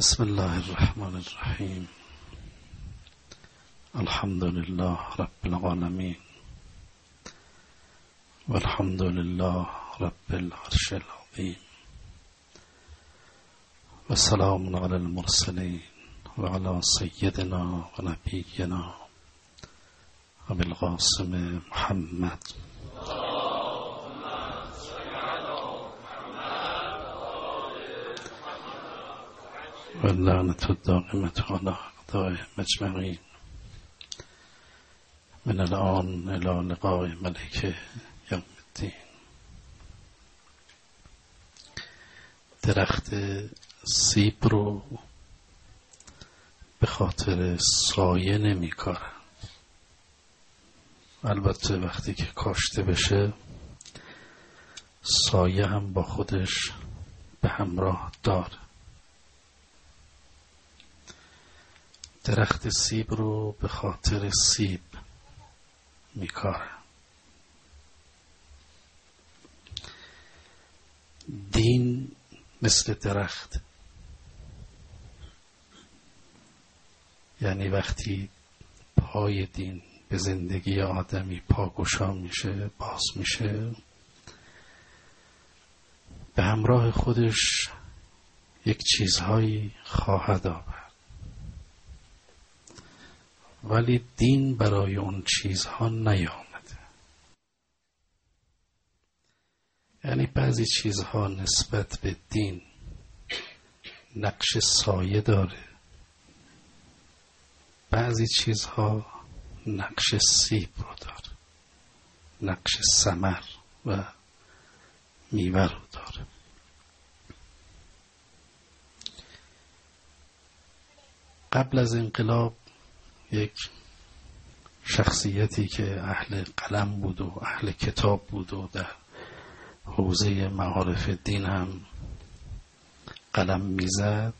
بسم الله الرحمن الرحیم. الحمد لله رب العالمین والحمد لله رب العرش العظیم و سلام علی المرسلین و علی سیدنا و نبینا ابی القاسم محمد و اللعنة الدائمة على أعدائهم أجمعین من الآن إلى لقاء ملک یوم الدین. درخت سیب رو به خاطر سایه نمیکارن. البته وقتی که کاشته بشه سایه هم با خودش به همراه داره. درخت سیب رو به خاطر سیب میکارن. دین مثل درخت، یعنی وقتی پای دین به زندگی آدمی پاگشا میشه، باز میشه، به همراه خودش یک چیزهایی خواهد آورد، ولی دین برای اون چیزها نیامده. یعنی بعضی چیزها نسبت به دین نقش سایه داره، بعضی چیزها نقش سیب رو داره، نقش ثمر و میوه رو داره. قبل از انقلاب یک شخصیتی که اهل قلم بود و اهل کتاب بود و در حوزه معارف دین هم قلم میزد،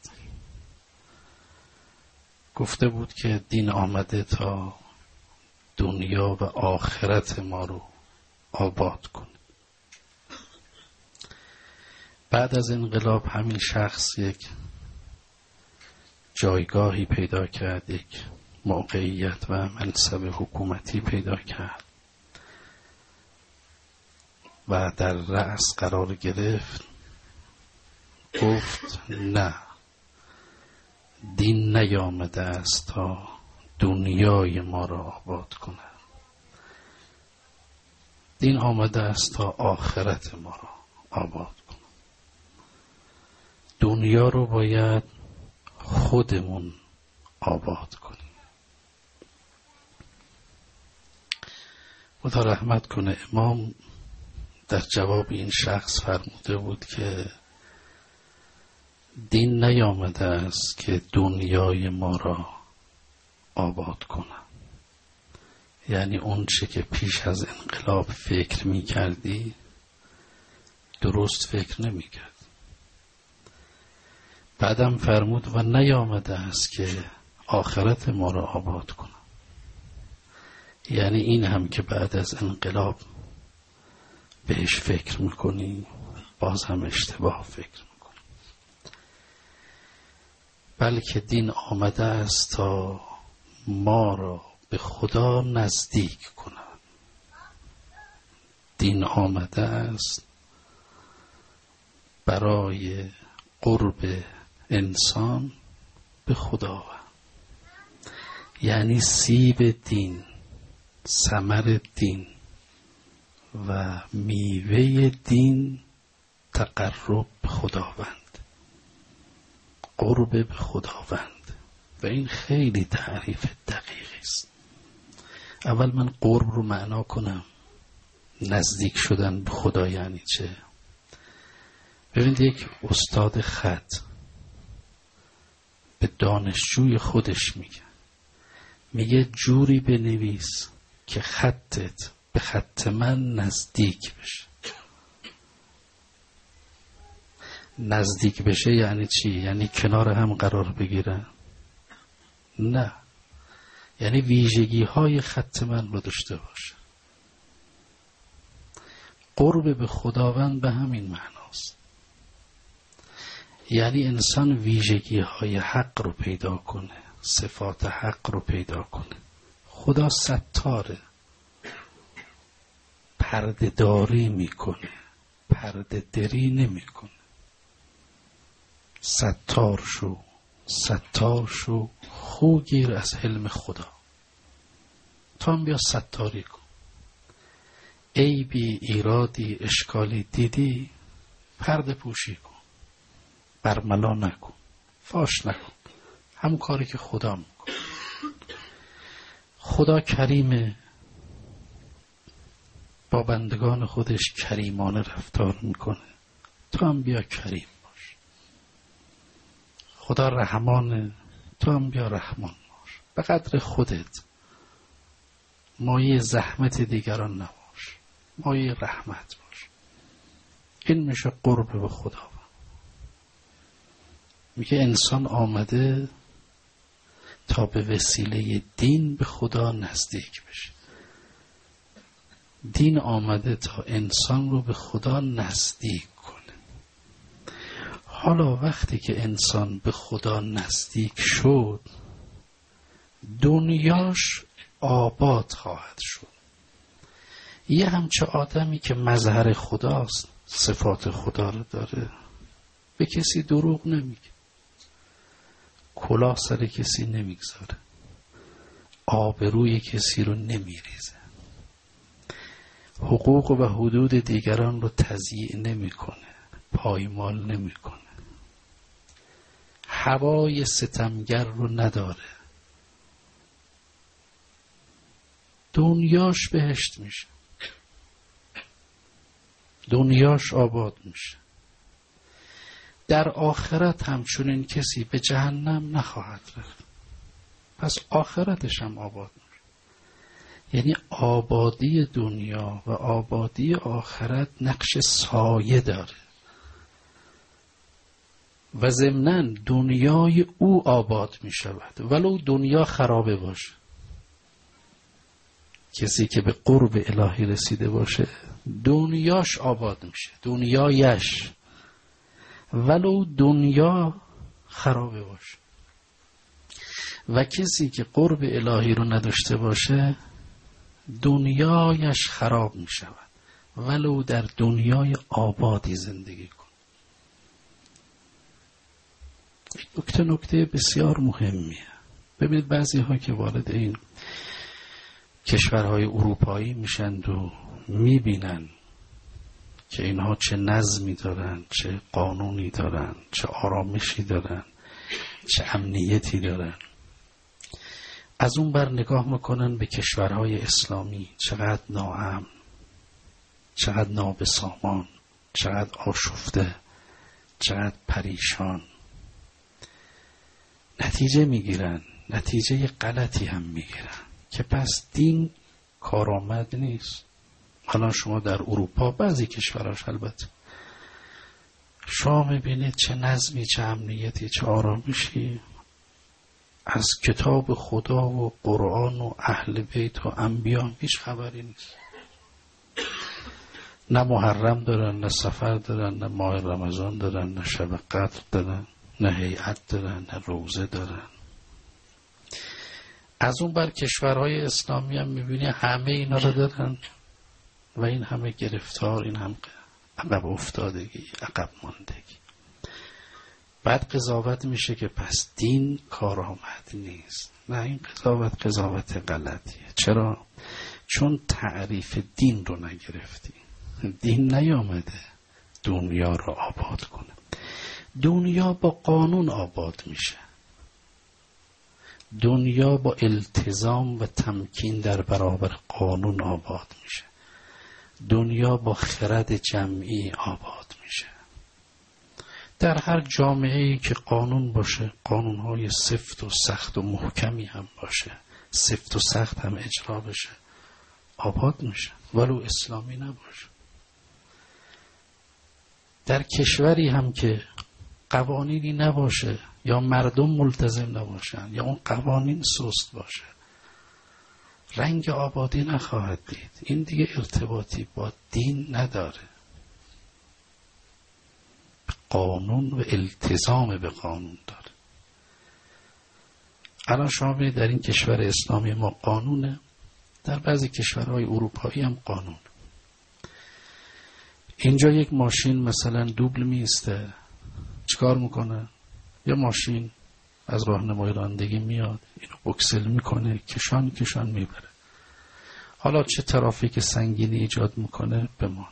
گفته بود که دین آمده تا دنیا و آخرت ما رو آباد کنه. بعد از انقلاب همین شخص یک جایگاهی پیدا کرد، یک موقعیت و منصب حکومتی پیدا کرد و در رأس قرار گرفت. گفت نه، دین نیامده است تا دنیای ما را آباد کنه، دین آمده است تا آخرت ما را آباد کنه. دنیا رو باید خودمون آباد کنیم. خدا رحمت کنه، امام در جواب این شخص فرموده بود که دین نیامده است که دنیای ما را آباد کنه. یعنی اون چه که پیش از انقلاب فکر می کردی درست فکر نمی کرد. بعدم فرمود و نیامده است که آخرت ما را آباد کنه. یعنی این هم که بعد از انقلاب بهش فکر میکنی باز هم اشتباه فکر میکنی، بلکه دین آمده است تا ما را به خدا نزدیک کند. دین آمده است برای قرب انسان به خداوند. یعنی سیب دین، ثمر دین و میوه دین تقرب به خداوند، قرب به خداوند. و این خیلی تعریف دقیقی است. اول من قرب رو معنا کنم. نزدیک شدن به خدا یعنی چه؟ ببینید، یک استاد خط به دانشجوی خودش میگه جوری بنویس که خطت به خط من نزدیک بشه. نزدیک بشه یعنی چی؟ یعنی کنار هم قرار بگیرن؟ نه، یعنی ویژگی های خط من رو داشته باشه. قرب به خداوند به همین معناست. یعنی انسان ویژگی های حق رو پیدا کنه، صفات حق رو پیدا کنه. خدا ستاره، پرده داری میکنه، پرده دری نمیکنه. ستار شو خو گیر از حلم خدا. تو هم بیا ستاری کن. عیبی، ایرادی، اشکالی دیدی، پرده پوشی کن، برملا نکن، فاش نکن. همون کاری که خدا میکن. خدا کریمه، با بندگان خودش کریمانه رفتار میکنه. تو هم بیا کریم باش. خدا رحمانه، تو هم بیا رحمان باش. به قدر خودت مایه زحمت دیگران نباش، مایه رحمت باش. این میشه قرب به خدا. میگه انسان آمده تا به وسیله دین به خدا نزدیک بشه. دین آمده تا انسان رو به خدا نزدیک کنه. حالا وقتی که انسان به خدا نزدیک شد، دنیاش آباد خواهد شد. یه همچه آدمی که مظهر خداست، صفات خدا رو داره، به کسی دروغ نمیگه، کلاه سر کسی نمیگذاره، آبروی کسی رو نمیریزه، حقوق و حدود دیگران رو تضییع نمیکنه، پایمال نمیکنه، هوای ستمگر رو نداره. دنیاش بهشت میشه، دنیاش آباد میشه. در آخرت همچنین کسی به جهنم نخواهد رفت، پس آخرتش هم آباد میشه. یعنی آبادی دنیا و آبادی آخرت نقش سایه داره و ضمناً دنیای او آباد می شود ولو دنیا خرابه باشه. کسی که به قرب الهی رسیده باشه دنیاش آباد میشه، دنیایش، ولو دنیا خرابه باشه. و کسی که قرب الهی رو نداشته باشه دنیایش خراب می شود ولو در دنیای آبادی زندگی کن. نکته بسیار مهمیه. ببینید بعضی ها که وارد این کشورهای اروپایی میشند و میبینن که اینها چه نظمی دارن، چه قانونی دارن، چه آرامشی دارن، چه امنیتی دارن، از اون بر نگاه میکنن به کشورهای اسلامی چقدر ناامن، چقدر نابسامان، چقدر آشفته، چقدر پریشان. نتیجه میگیرن، نتیجه غلطی هم میگیرن که پس دین کارآمد نیست. حالا شما در اروپا بعضی کشوراش البته شما میبینید چه نظمی، چه امنیتی، چه آرامشی، از کتاب خدا و قرآن و اهل بیت و انبیا هیچ خبری نیست. نه محرم دارن، نه سفر دارن، نه ماه رمضان دارن، نه شب قدر دارن، نه هیئت دارن، نه روزه دارن. از اون بر کشورهای اسلامی هم میبینی همه اینا رو دارن و این همه گرفتار، این هم عقب افتادگی، عقب ماندگی. بعد قضاوت میشه که پس دین کارآمد نیست. نه، این قضاوت غلطیه. چرا؟ چون تعریف دین رو نگرفتی. دین نیامده دنیا رو آباد کنه. دنیا با قانون آباد میشه. دنیا با التزام و تمکین در برابر قانون آباد میشه. دنیا با خرد جمعی آباد میشه. در هر جامعه‌ای که قانون باشه، قانون‌های سفت و سخت و محکمی هم باشه، سفت و سخت هم اجرا بشه، آباد میشه، ولو اسلامی نباشه. در کشوری هم که قوانینی نباشه یا مردم ملتزم نباشن یا اون قوانین سست باشه، رنگ آبادی نخواهد دید. این دیگه ارتباطی با دین نداره. قانون و التزام به قانون داره. الان شما ببینید در این کشور اسلامی ما قانونه، در بعضی کشورهای اروپایی هم قانون. اینجا یک ماشین مثلا دوبل میسته، چیکار میکنه؟ یا ماشین از راهنمای رانندگی میاد، اینو بکسل میکنه، کشان میبره. حالا چه ترافیک سنگینی ایجاد میکنه بمانه،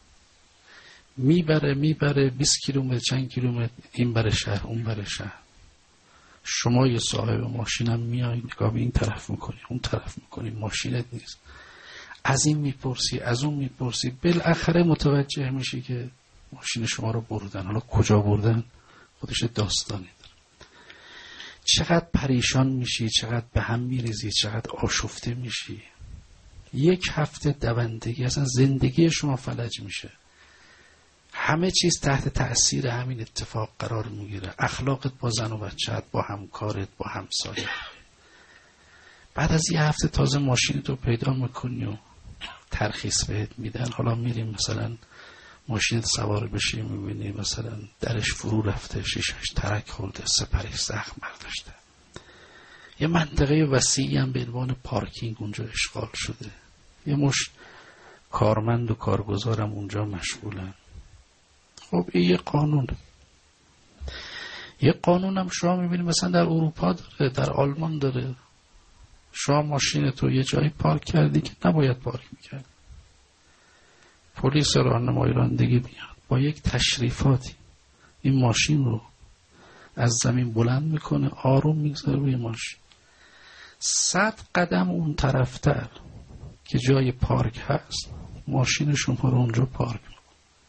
میبره 20 کیلومتر چند کیلومتر این بره شهر اون بره شهر. شما یه صاحب ماشینم میای نگاه به این طرف میکنی اون طرف میکنی، ماشینت نیست، از این میپرسی از اون میپرسی، بالاخره متوجه میشی که ماشین شما رو بردن. حالا کجا بردن خودش داستانی داره. چقدر پریشان میشی، چقدر به هم میریزی، چقدر آشفته میشی. یک هفته دوندگی اصلا زندگی شما فلج میشه. همه چیز تحت تأثیر همین اتفاق قرار میگیره. اخلاقت با زن و بچه‌ت، با همکارت، با همسایه. بعد از یه هفته تازه ماشینتو پیدا میکنی و ترخیص بهت میدن. حالا میریم مثلا ماشینت سوار بشی، میبینی مثلا درش فرو رفته، شیشش ترک خورده، سپرش زخم برداشته. یه منطقه وسیعی هم به عنوان پارکینگ اونجا اشغال شده. یه مش کارمند و کارگزارم اونجا مشغولن. خب این یه قانون. یه قانون هم شما میبینید مثلا در اروپا داره، در آلمان داره. شما ماشین تو یه جایی پارک کردی که نباید پارک میکرد، پلیس راهنمای رانندگی میاد با یک تشریفاتی این ماشین رو از زمین بلند میکنه، آروم میگذاره روی ماشین. 100 قدم اون طرفتر که جای پارک هست ماشین شما رو اونجا پارک میکنه.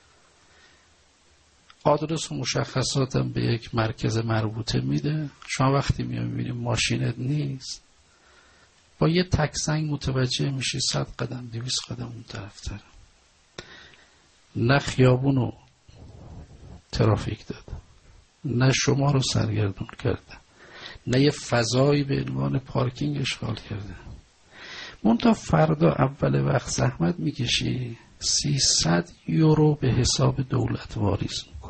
آدرس و مشخصاتم به یک مرکز مربوطه میده. شما وقتی میبینید ماشینت نیست، با یه تکسنگ متوجه میشی 100 قدم 200 قدم اون طرفتر. نه خیابون رو ترافیک داد، نه شما رو سرگردون کرده، نه یه فضایی به عنوان پارکینگ اشغال کرده. منتها فردا اول وقت زحمت میکشی 300 یورو به حساب دولت واریز میکن.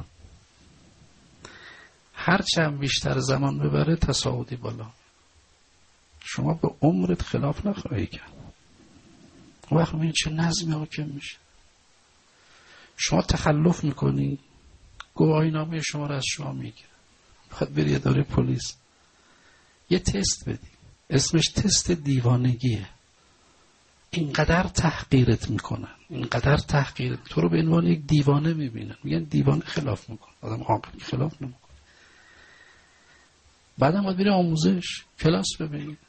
هرچند بیشتر زمان ببره تصاعدی بالا، شما به عمرت خلاف نخواهی کرد. وقت میبینی چه نظمی حاکم میشه. شما تخلف میکنی، گواهینامه شما رو از شما میگیره، باید بری اداره پلیس یه تست بدی، اسمش تست دیوانگیه. اینقدر تحقیرت میکنن، اینقدر تحقیرت، تو رو به عنوان یک دیوانه میبینن، میگن دیوانه خلاف میکن، آدم عاقل خلاف نمیکن. بعدم باید بری آموزش کلاس ببینید.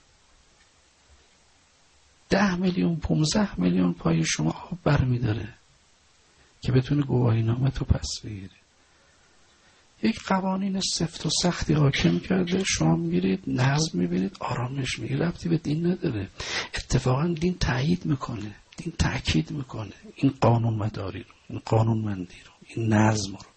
10 میلیون 15 میلیون پای شما آب برمیداره که بتونه گواهینامه تو پس بگیره. یک قوانین سفت و سختی حاکم کرده، شما میرید نظم میبینید، آرامش میگیرید. ربطی به دین نداره. اتفاقا دین تایید میکنه، دین تاکید میکنه این قانون مداری رو، این قانونمندی رو، این نظم رو.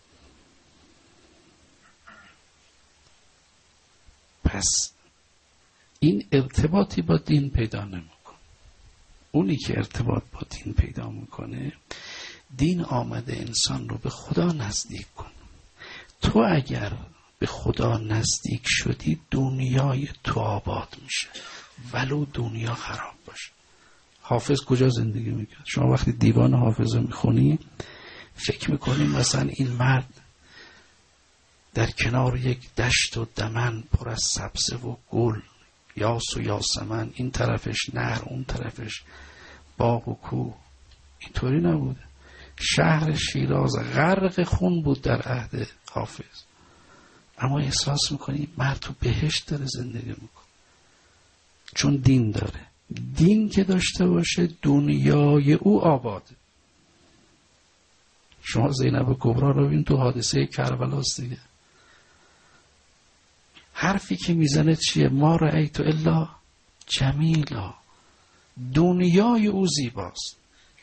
پس این ارتباطی با دین پیدا نمیکنه. اونی که ارتباط با دین پیدا میکنه، دین آمده انسان رو به خدا نزدیک کن. تو اگر به خدا نزدیک شدی دنیای تو آباد میشه، ولو دنیا خراب باشه. حافظ کجا زندگی میکرد؟ شما وقتی دیوان حافظ میخونی فکر میکنی مثلا این مرد در کنار یک دشت و دمن پر از سبزه و گل، یاس و یاسمن، این طرفش نهر اون طرفش باغ و کوه. اینطوری نبوده. شهر شیراز غرق خون بود در عهد حافظ، اما احساس میکنی مرد تو بهشت داره زندگی میکنه، چون دین داره. دین که داشته باشه دنیای او آباده. شما زینب کبرا رو ببین تو حادثه کربلاست دیگه. حرفی که میزنه چیه؟ ما رأیت الا جمیلا، دنیای او زیباست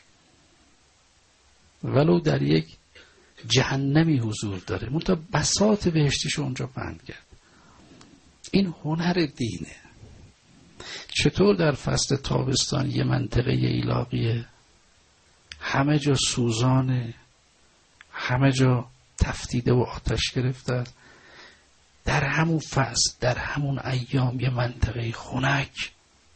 ولو در یک جهنمی حضور داره، منتها بساط بهشتیش اونجا بند کرد. این هنر دینه. چطور در فصل تابستان یه منطقه ایلاقیه، همه جا سوزانه، همه جا تفتیده و آتش گرفته است. در همون فصل، در همون ایام یه منطقه خنک.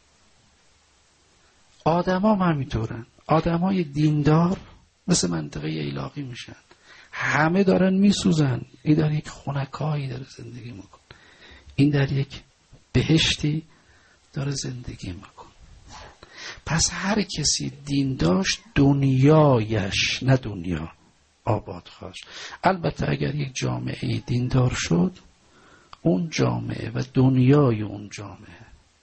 آدم ها همینطورن. آدم های دیندار مثل منطقه ایلاقی میشن. همه دارن میسوزن. این در یک خنکایی داره زندگی میکن. این در یک بهشتی داره زندگی میکن. پس هر کسی دین داشت دنیایش، نه دنیا، آباد خواست. البته اگر یک جامعه دیندار شد، اون جامعه و دنیای اون جامعه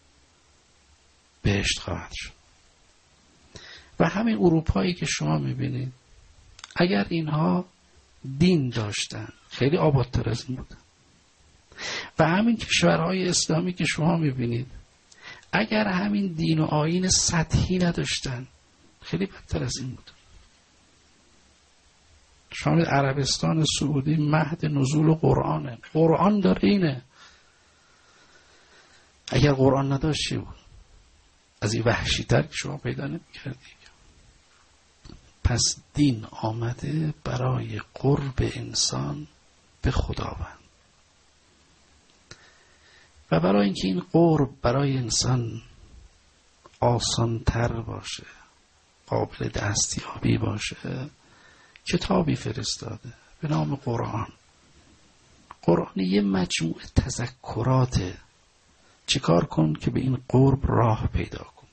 بهشت خواهد شد. و همین اروپایی که شما میبینید، اگر اینها دین داشتن خیلی آبادتر از این بودن. و همین کشورهای اسلامی که شما میبینید، اگر همین دین و آیین سطحی نداشتن خیلی بدتر از این بود. شما عربستان سعودی مهد نزول قرآنه. قرآن داره اینه. اگر قرآن نداشت چی بود؟ از این وحشی‌تر که شما پیدا نمی‌کردید. پس دین آمده برای قرب انسان به خداوند و برای اینکه این قرب برای انسان آسان‌تر باشه، قابل دستیابی باشه، کتابی فرستاده به نام قرآن. قرآن یه مجموعه تذکراته. چیکار کن که به این قرب راه پیدا کن.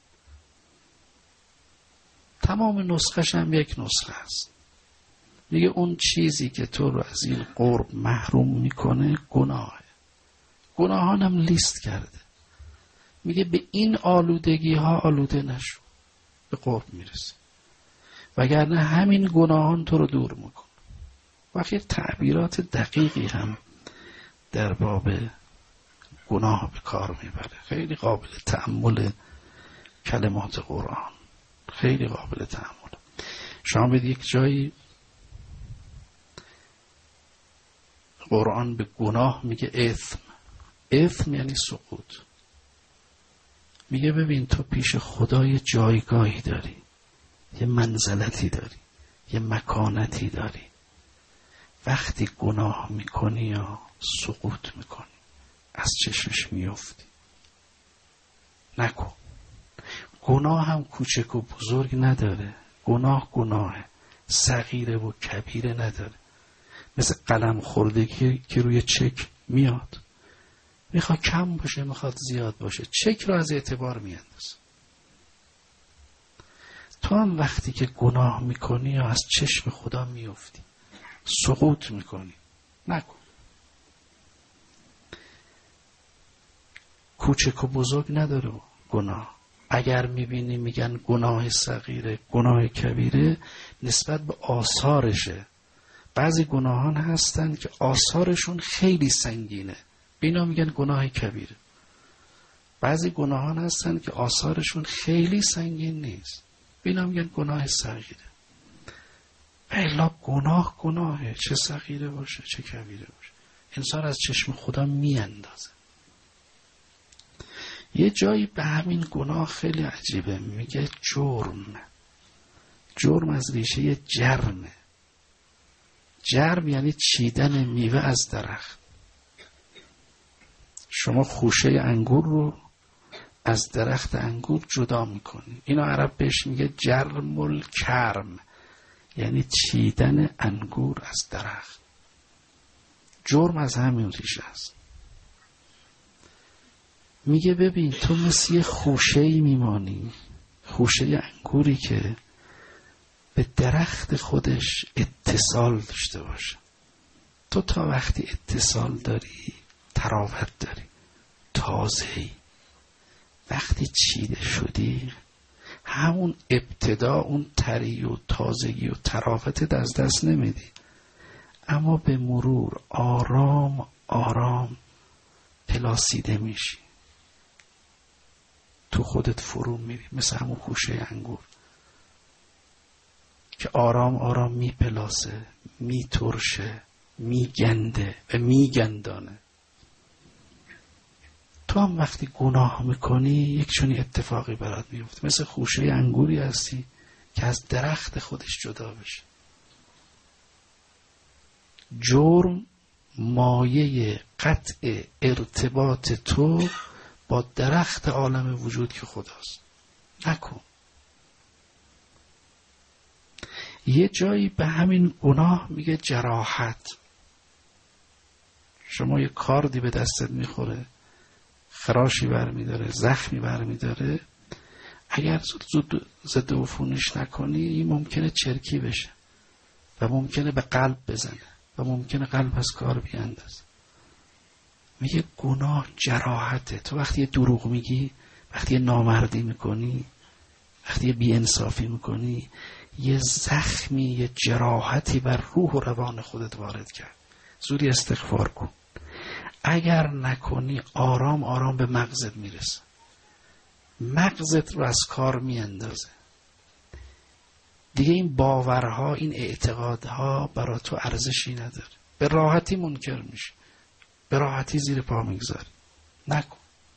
تمام نسخش هم یک نسخه است. میگه اون چیزی که تو رو از این قرب محروم میکنه گناهه. گناهان هم لیست کرده. میگه به این آلودگی ها آلوده نشو، به قرب میرسی، وگرنه همین گناهان تو رو دور میکن. و خیلی تعبیرات دقیقی هم در باب گناه به کار میبره. خیلی قابل تأمل کلمات قرآن، خیلی قابل تأمل. شما به یک جایی قرآن به گناه میگه اثم. اثم یعنی سقوط. میگه ببین تو پیش خدا یه جایگاهی داری، یه منزلتی داری، یه مکانتی داری. وقتی گناه میکنی یا سقوط میکنی از چشمش میفتی. نکن. گناه هم کوچک و بزرگ نداره. گناه گناهه، صغیره و کبیره نداره. مثل قلم خوردگی که روی چک میاد، میخواد کم باشه میخواد زیاد باشه، چک رو از اعتبار میاندازه. تو هم وقتی که گناه میکنی یا از چشم خدا میفتی، سقوط میکنی. نکن. کوچک و بزرگ نداره گناه. اگر میبینی میگن گناه صغیره، گناه کبیره، نسبت به آثارشه. بعضی گناهان هستن که آثارشون خیلی سنگینه، اینا میگن گناه کبیره. بعضی گناهان هستن که آثارشون خیلی سنگین نیست، اینا میگن گناه صغیره. الا گناه گناهه، چه صغیره باشه چه کبیره باشه، انسان از چشم خدا میاندازه. یه جایی به همین گناه خیلی عجیبه، میگه جرم. جرم از ریشه جرمه. جرم یعنی چیدن میوه از درخت. شما خوشه انگور رو از درخت انگور جدا میکنی. اینو عرب بهش میگه جرم الکرم، یعنی چیدن انگور از درخت. جرم از همین ریشه است. میگه ببین تو مثل یه خوشه‌ای میمانی، خوشه انگوری که به درخت خودش اتصال داشته باشه. تو تا وقتی اتصال داری، تراوت داری، تازه‌ای. وقتی چیده شدی، همون ابتدا اون طری و تازگی و تراوت از دست نمیدی، اما به مرور آرام آرام پلاسیده میشی، تو خودت فرو میری، مثل همون خوشه انگور که آرام آرام میپلاسه، میترشه، میگنده و میگندانه. تو هم وقتی گناه میکنی یک چنین اتفاقی برات میفته، مثل خوشه انگوری هستی که از درخت خودش جدا بشه. جرم مایه قطع ارتباط تو با درخت عالم وجود که خداست. نکن. یه جایی به همین گناه میگه جراحت. شما یه کاردی به دستت میخوره، خراشی برمیداره، زخمی برمیداره، اگر زود ضد عفونیش نکنی این ممکنه چرکی بشه و ممکنه به قلب بزنه و ممکنه قلب از کار بیاندازه. میگه گناه جراحته. تو وقتی یه دروغ میگی، وقتی یه نامردی میکنی، وقتی یه بی‌انصافی میکنی، یه زخمی، یه جراحتی بر روح و روان خودت وارد کرد. زودی استغفار کن. اگر نکنی آرام آرام به مغزت میرسه، مغزت رو از کار میاندازه. دیگه این باورها، این اعتقادها برای تو ارزشی نداره. به راحتی منکر میشه، به راحتی زیر پا میگذاری. نکن.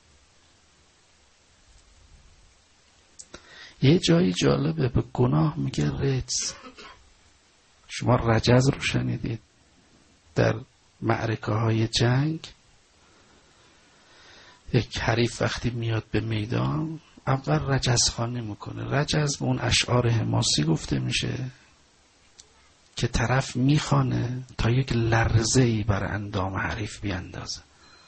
یه جایی جالبه، به گناه میگه رجز. شما رجز رو شنیدید در معرکه های جنگ؟ یک حریف وقتی میاد به میدان اول رجزخوانی میکنه. رجز به اون اشعار حماسی گفته میشه که طرف میخوانه تا یک لرزه‌ای بر اندام حریف بیاندازه.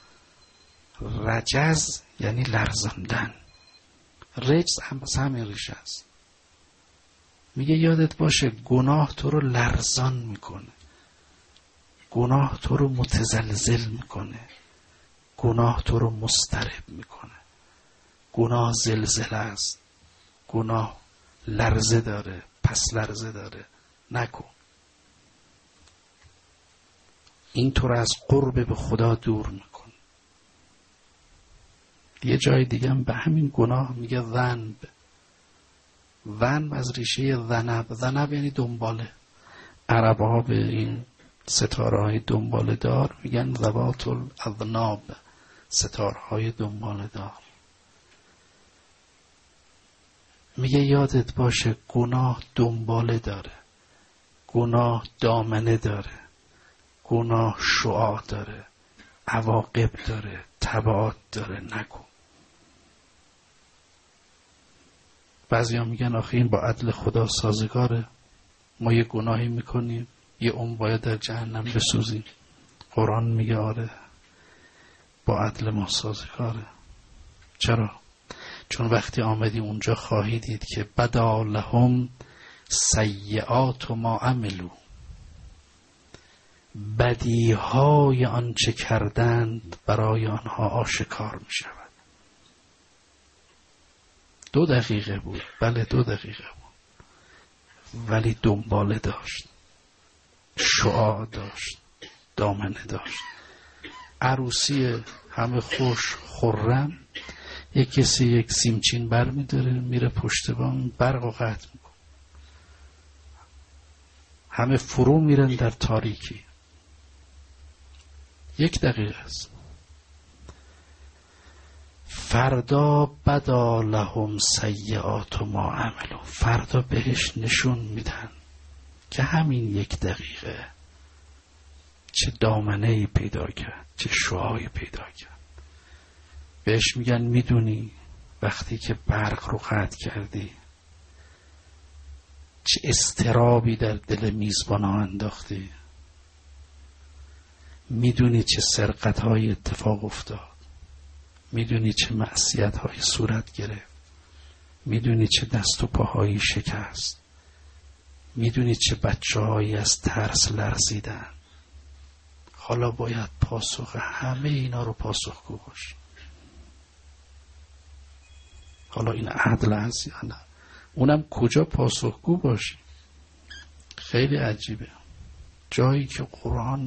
رجز یعنی لرزاندن. رجز هم همین ریشه است. میگه یادت باشه گناه تو رو لرزان میکنه، گناه تو رو متزلزل میکنه، گناه تو رو مضطرب میکنه. گناه زلزله است، گناه لرزه داره، پس لرزه داره. نکن. این تو رو از قرب به خدا دور میکن. یه جای دیگه هم به همین گناه میگه ذنب. ذنب از ریشه ذنب. ذنب یعنی دنباله. عرب ها به این ستاره های دنباله دار میگن ذوات الاذناب، ستاره های دنباله دار. میگه یادت باشه گناه دنباله داره، گناه دامنه داره، گناه شعاع داره، عواقب داره، تبعات داره. نکن. بعضی ها میگن آخه این با عدل خدا سازگاره. ما یه گناهی میکنیم یه باید در جهنم بسوزیم. قرآن میگه آره با عدل ما سازگاره. چرا؟ چون وقتی آمدی اونجا خواهی دید که بدا لهم سیئات ما عملو، بدیهای آنچه کردند برای آنها آشکار می شود. 2 دقیقه بود. بله 2 دقیقه بود، ولی دنباله داشت، شعاع داشت، دامنه داشت. عروسی همه خوش خرم، یک کسی یک سیمچین بر می داره میره پشت بام برق و قطع میکن. همه فرو میرن در تاریکی. 1 دقیقه است. فردا بدا لهم سیئات ما عملوا. فردا بهش نشون میدن که همین 1 دقیقه چه دامنه‌ای پیدا کرد، چه شعاعی پیدا کرد. بهش میگن میدونی وقتی که برق رو قطع کردی چه اضطرابی در دل میزبان‌ها انداختی؟ میدونی چه سرقت‌های اتفاق افتاد؟ میدونی چه معصیت‌های صورت گرفت؟ میدونی چه دست و پاهایی شکست؟ میدونی چه بچه‌هایی از ترس لرزیدن؟ حالا باید پاسخ همه اینا رو پاسخگو باشی. حالا این عدل هست یا نه؟ اونم کجا پاسخگو باشی؟ خیلی عجیبه. جایی که قرآن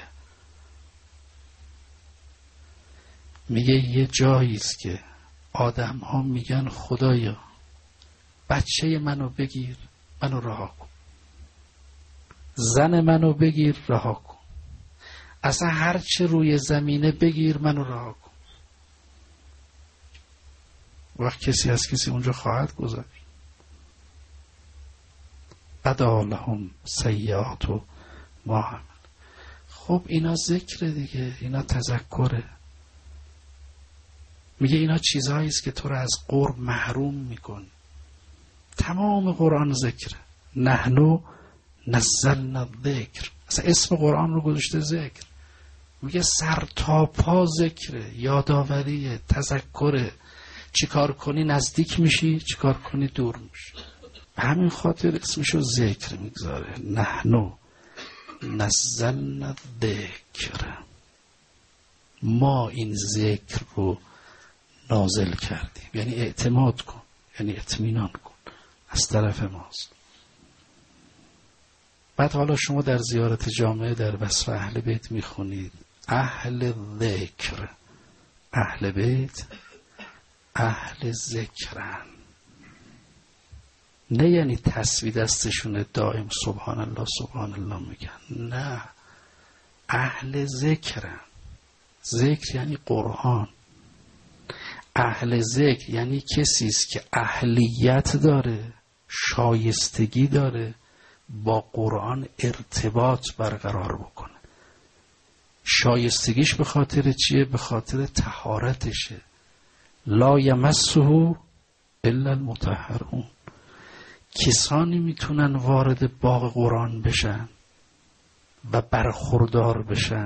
میگه یه جاییست که آدم ها میگن خدایا بچه منو بگیر منو رها کن، زن منو بگیر رها کن، اصلا هرچه روی زمینه بگیر منو رها کن. وقت کسی از کسی اونجا خواهد گذشت. بدا لهم سیئات ما عملوا. خب اینا ذکر دیگه، اینا تذکره. میگه اینا چیزهایی است که تو رو از قرب محروم میکن. تمام قرآن ذکره. نحنو نزلنا الذکر، اصلا اسم قرآن رو گذاشته ذکر. میگه سر تا پا ذکره، یاداوریه، تذکره. چیکار کنی نزدیک میشی، چیکار کنی دور میشی. به همین خاطر اسمشو ذکر میگذاره. نحنو نزلنا الذکر، ما این ذکر رو نازل کردیم. یعنی اعتماد کن، یعنی اطمینان کن، از طرف ماست. بعد حالا شما در زیارت جامعه در وصف اهل بیت میخونید اهل ذکر، اهل بیت اهل ذکرن. نه یعنی تسبیح دستشونه دائم سبحان الله سبحان الله میگن، نه، اهل ذکرن. ذکر یعنی قرآن. اهل ذکر یعنی کسی است که اهلیت داره، شایستگی داره با قرآن ارتباط برقرار بکنه. شایستگیش به خاطر چیه؟ به خاطر طهارتشه. لا یمسه الا المطهرون. کسانی میتونن وارد باغ قرآن بشن و برخوردار بشن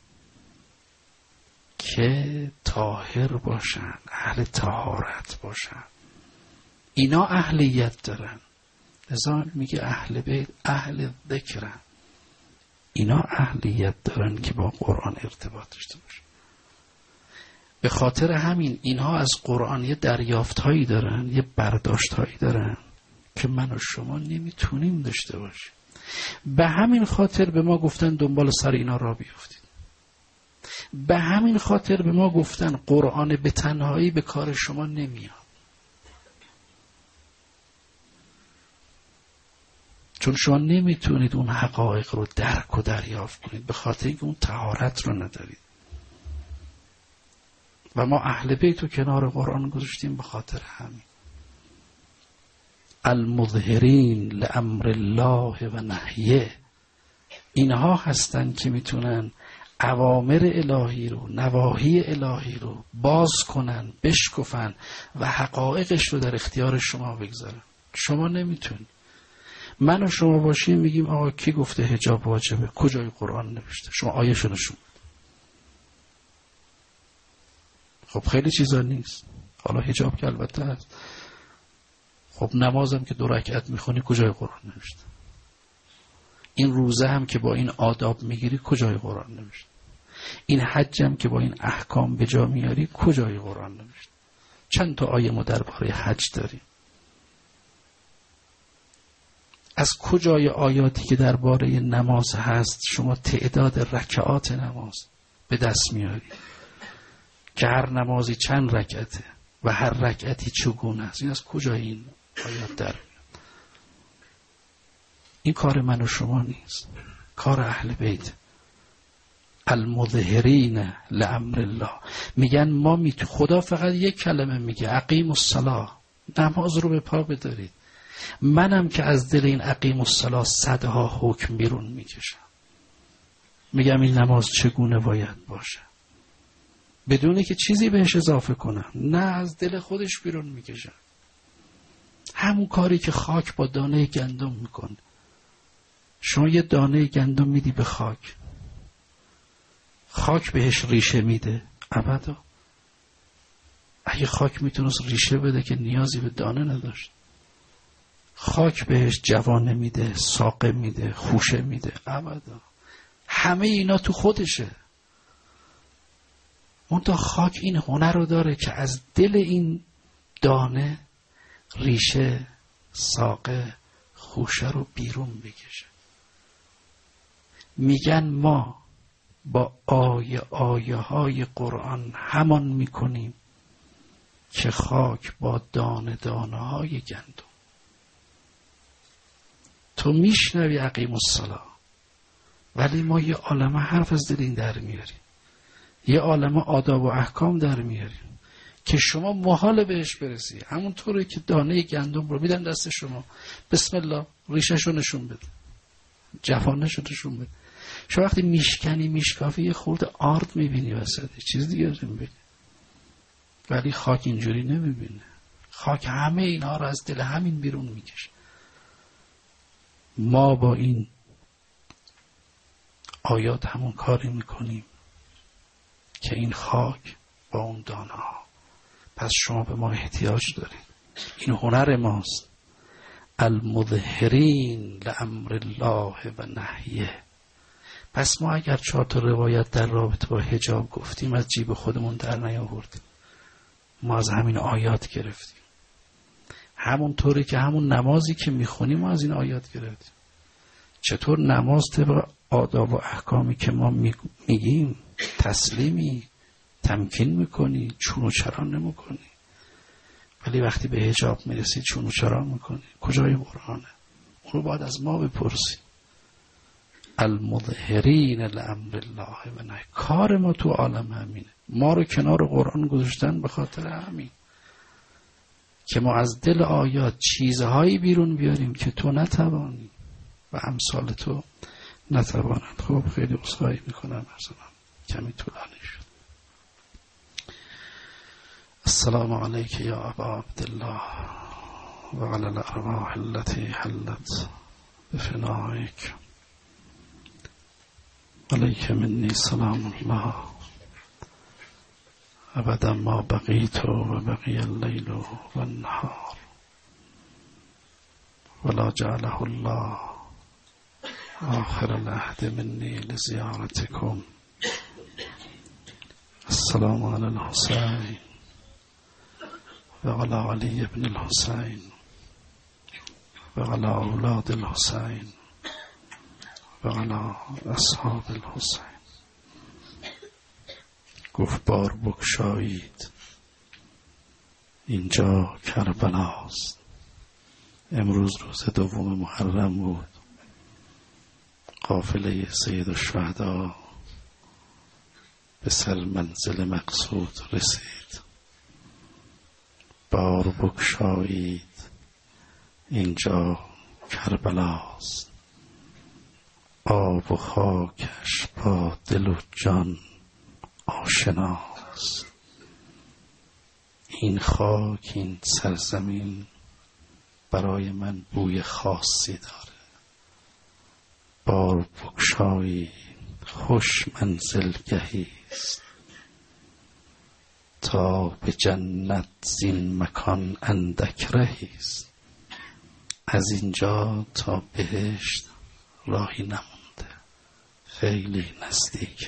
که طاهر باشن، اهل طهارت باشن. اینا اهلیت دارن. لذا میگه اهل بیت اهل ذکرن. اینا اهلیت دارن که با قرآن ارتباط داشته باشن. به خاطر همین اینها از قرآن یه دریافت هایی دارن، یه برداشت هایی دارن که من و شما نمیتونیم داشته باشیم. به همین خاطر به ما گفتن دنبال سر اینا را بیفتید. به همین خاطر به ما گفتن قرآن به تنهایی به کار شما نمیاد. چون شما نمیتونید اون حقایق رو درک و دریافت کنید، به خاطر اینکه اون طهارت رو ندارید. و ما اهل بیت رو کنار قرآن گذاشتیم به خاطر همین. المظهرین لامر الله و نهیه، اینها هستن که میتونن اوامر الهی رو، نواهی الهی رو باز کنن، بشکفن و حقایقش رو در اختیار شما بگذارن. شما نمیتونید. من و شما باشیم میگیم آقا کی گفته حجاب واجبه؟ کجای قرآن نوشته؟ شما آیه شو نشون. خب خیلی چیزا نیست. حالا حجاب که البته هست. خب نمازم که 2 رکعت میخونی کجای قرآن نوشته؟ این روزه هم که با این آداب میگیری کجای قرآن نوشته؟ این حج هم که با این احکام به جا میاری کجای قرآن نوشته؟ چند تا آیه ما درباره حج داریم؟ از کجای آیاتی که درباره نماز هست شما تعداد رکعات نماز به دست میاری که هر نمازی چند رکعته و هر رکعتی چگونه است؟ این از کجای این آیات در میاد؟ این کار من و شما نیست، کار اهل بیت. المظهرین لامر الله. میگن ما خدا فقط یک کلمه میگه اقیم الصلاة، نماز رو به پا بدارید. منم که از دل این اقیم الصلاة صدها حکم بیرون میکشم، میگم این نماز چگونه باید باشه بدون که چیزی بهش اضافه کنم. نه، از دل خودش بیرون میکشم. همون کاری که خاک با دانه گندم میکنه. شما یه دانه گندم میدی به خاک، خاک بهش ریشه میده؟ ابدا. اگه خاک میتونست ریشه بده که نیازی به دانه نداشت. خاک بهش جوانه میده، ساقه میده، خوشه میده؟ ابدا. همه اینا تو خودشه. اون تا خاک این هنر رو داره که از دل این دانه ریشه، ساقه، خوشه رو بیرون بکشه. میگن ما با آیه های قرآن همان میکنیم که خاک با دانه های گندم. تو میشنوی اقیم الصلاة، ولی ما یه عالمه حرف از دل این در میاریم، یه عالمه آداب و احکام در میاریم که شما محال بهش برسی. همونطوری که دانه گندم رو میدن دست شما، بسم الله ریشه‌شو نشون بده، جوانه‌شو نشون بده. شما وقتی میشکنی میشکافی یه خورده آرد میبینی وسط، چیز دیگه نمیبینی. ولی خاک اینجوری نمیبینه. خاک همه اینا رو از دل همین بیرون میکشه. ما با این آیات همون کاری میکنیم که این خاک با اون دانه ها. پس شما به ما احتیاج دارید. این هنر ماست. المظهرین لامر الله و نهیه. پس ما اگر 4 تا روایت در رابطه با حجاب گفتیم از جیب خودمون در نیاوردیم. ما از همین آیات گرفتیم. همونطوری که همون نمازی که میخونیم ما از این آیات گرفتیم. چطور نماز طبق آداب و احکامی که ما میگیم تسلیمی، تمکین میکنی، چون و چرا نمیکنی. ولی وقتی به حجاب میرسی چون و چرا میکنی. کجای قرآنه؟ اون رو باید از ما بپرسی. المظهرین لامر الله و نهی. کار ما تو عالم همینه. ما رو کنار قرآن گذاشتن به خاطر همین که ما از دل آیات چیزهایی بیرون بیاریم که تو نتوانی و امثال تو نتوانند. خب خیلی عذرخواهی میکنم مثلا کمی طولانی شد. السلام علیک یا ابا عبدالله و علی الارواح التي حلت بفنائک علیک منی سلام الله ابدا ما بقیت و بقی اللیل و النهار ولا جعله الله آخر العهد منی لزیارتکم. السلام علی الحسین و علی علی بن الحسین و علی اولاد الحسین و علی اصحاب الحسین. گفت بار بگشایید، اینجا کربلاست. امروز روز 2 محرم بود. قافله سید الشهدا به سر منزل مقصود رسید. بار بگشایید، اینجا کربلاست. آب و خاکش با دل و جان آشناست. این خاک، این سرزمین برای من بوی خاصی داره. بار بگشایی خوش منزلگهیست، تا به جنت زین مکان اندک رهیست. از اینجا تا بهشت راهی نمونده، خیلی نزدیکه.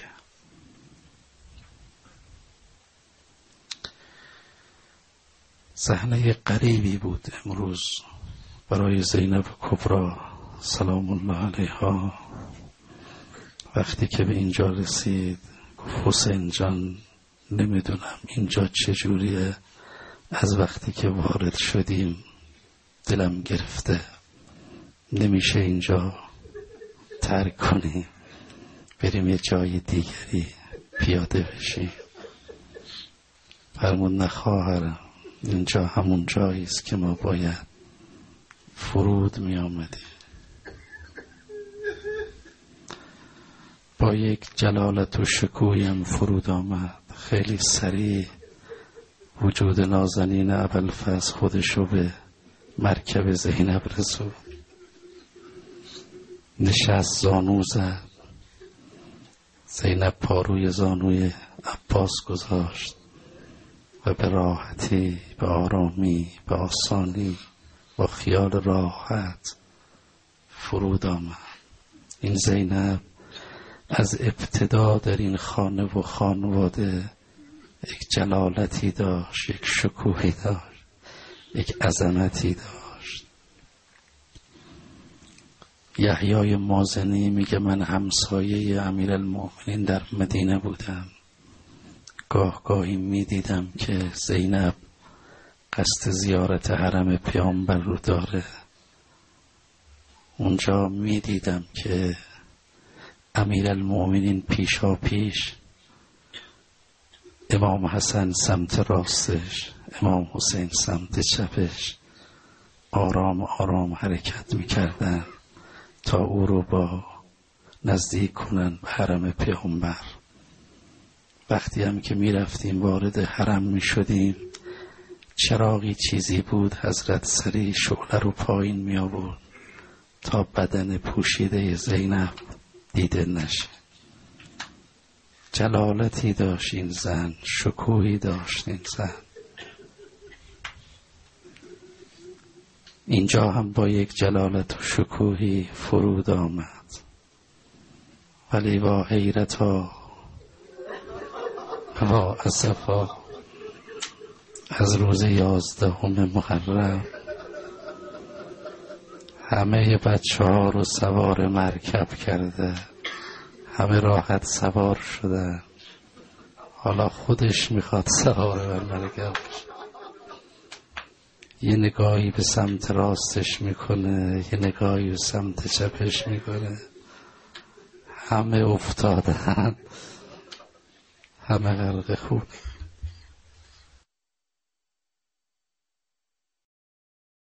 صحنه غریبی بود امروز برای زینب کبری سلام الله علیها. وقتی که به اینجا رسید گفت حسین جان نمیدونم اینجا چجوریه، از وقتی که وارد شدیم دلم گرفته، نمیشه اینجا ترک کنیم بریم یه جای دیگری پیاده بشیم. فرمود نه خواهرم، اینجا همون جاییست که ما باید فرود می آمدیم. با یک جلالت و شکوهیم فرود آمد. خیلی سریع وجود نازنین ابوالفضل خودشو به مرکب زینب رسوند. نشست، زانو زد. زینب پاروی زانوی عباس گذاشت و به راحتی، به آرامی، به آسانی، با خیال راحت فرود آمد. این زینب از ابتدا در این خانه و خانواده یک جلالتی داشت، یک شکوهی داشت، یک عظمتی داشت. یحیای مازنی میگه من همسایه امیرالمؤمنین در مدینه بودم. گاهی میدیدم که زینب قصد زیارت حرم پیامبر رو داره. اونجا میدیدم که امیرالمؤمنین پیشا پیش، امام حسن سمت راستش، امام حسین سمت چپش، آرام آرام حرکت میکردن تا او رو با نزدیک کنن به حرم پیغمبر. وقتی هم که می رفتیم وارد حرم می شدیم، چراغی چیزی بود حضرت سریع شعله رو پایین می آورد تا بدن پوشیده زینب دیده نشه. جلالتی داشت این زن، شکوهی داشت این زن. اینجا هم با یک جلالت و شکوهی فرود آمد، ولی با حیرتا و اسفا از روز 11 محرم همه بچه ها رو سوار مرکب کرده، همه راحت سوار شده، حالا خودش میخواد سوار بر مرکب. یه نگاهی به سمت راستش میکنه، یه نگاهی به سمت چپش میکنه، همه افتادن، همه غرق خوب.